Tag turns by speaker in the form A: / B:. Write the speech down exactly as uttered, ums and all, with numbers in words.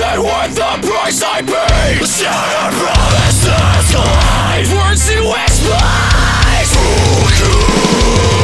A: it worth the price I pay? Shattered promises collide, words to explain. Who could